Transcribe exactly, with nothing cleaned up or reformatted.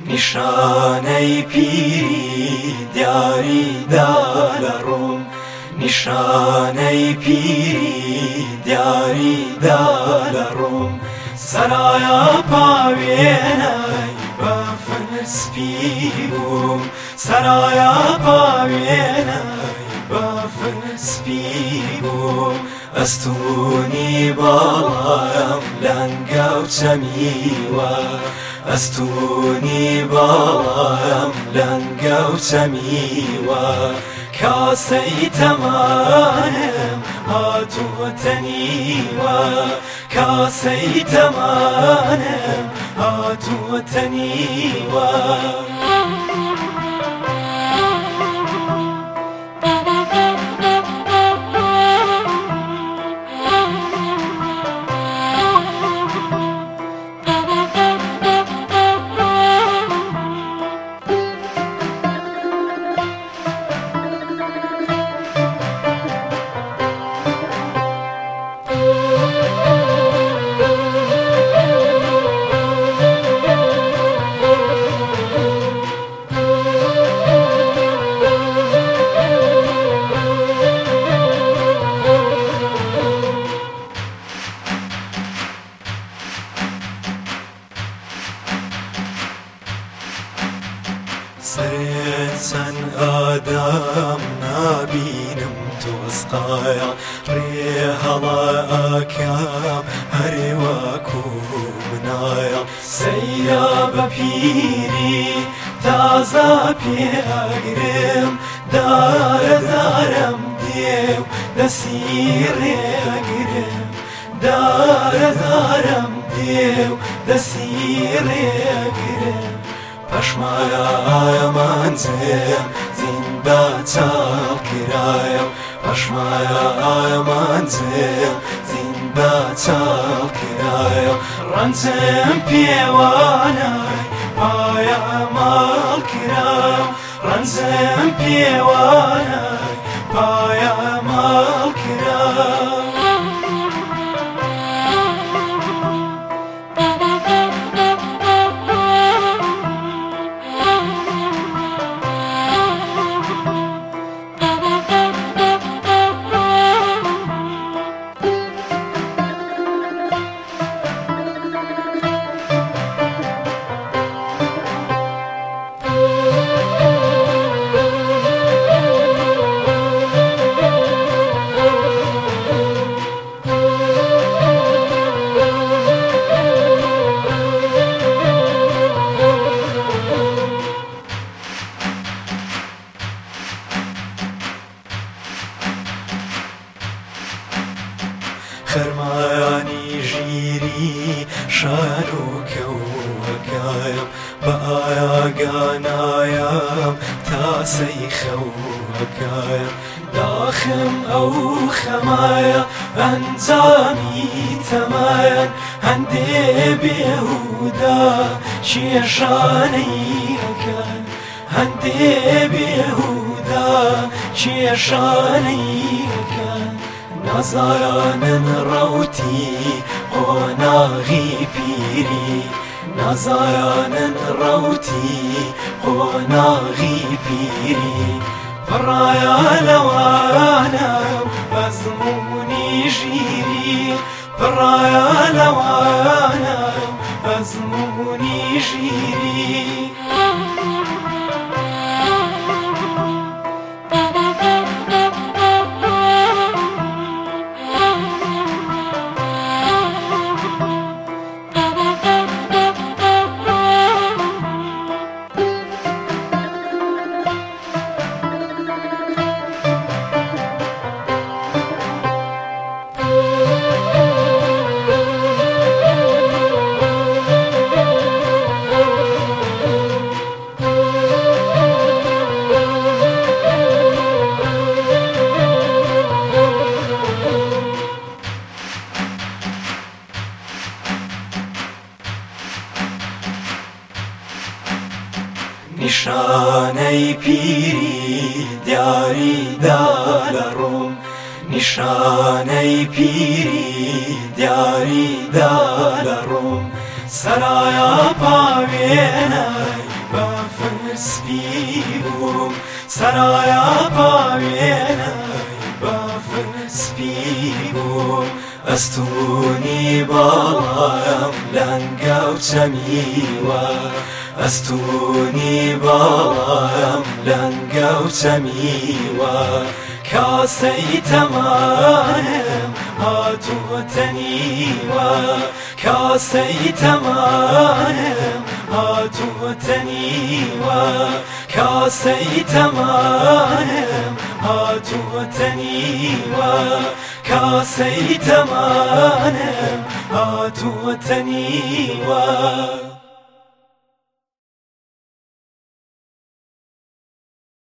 نیشانەی پیری دیاریدا لە ڕووم، نیشانەی پیری دیاریدا لە ڕووم، سەرایە پاوێنەی بەفرسپی بووم، سەرایە پاوێنەی بەفرسپی بووم، ئەستوونی باڵایم لەنگە و چەمیوە، ئەستوونی باڵایم لەنگە و چەمیوە، کاسەی تەمانم هاتووەتە نیوە، کاسەی تەمانم هاتووەتە نیوە. سرێت چەند ئادەم نابینم تۆسقایە، ڕێ هەڵا ئاکام هەرێ وەکو منایە، سەیرە بە پیری تازە پێگرم، دارە دارم دێو دەسی ڕێگرم، دارە دارم دێو دەسی ڕێگرم، پەشمایە ئایەمانجێم زیندە چاڵ کرایە، پەشمایە ئایەمانجێم زیندە چاڵ کرایە، ڕەنجم پێوانای پایە ماڵ کرایە، ڕەنجم پێوانای پایە ماڵ کرایە. خەرمایانی ژیری شان و کەوەکایم، بە ئاگانایم تاسەی خەوەکایم، داخم ئەو خەمایە ئەنجامی تەمایەن، هەندێ بێهودا کێشانەیەکەن، هەندێ بێهودا کێشانەیەکەن، نازانن ڕەوتی قۆناغی پیری، نازانن ڕەوتی قۆناغی پیری، پڕایە لەوانە ئەزموونی ژیری، پڕایە لەوانە ئەزموونی ژیری. نیشانەی پیری دیاریدا لە ڕووم، نیشانەی پیری دیاریدا لە ڕووم، سەرایە پاوێنەی سپی بووم سەرایە باوێنەی بافر سپی بووم ئەستوونی باڵایم لەنگە و چەمیوە ئەستوونی باڵایم لەنگە و چەمیوە کاسەی تەمانم هاتووەتە نیوە کاسەی تەمانم هاتووەتە نیوە کاسەی تەمانم هاتووەتە نیوە کاسەی تەمانم هاتووەتە نیوە